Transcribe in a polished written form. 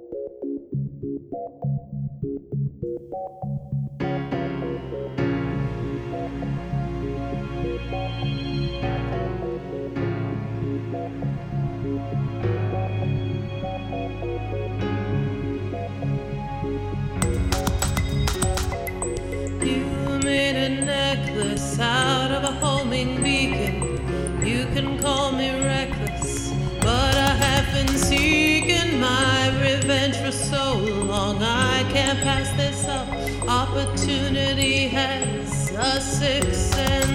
You made a necklace out of a homing beacon. You can call me reckless, but I have been seeking my revenge for so long. I can't pass this up. Opportunity has a sixth sense.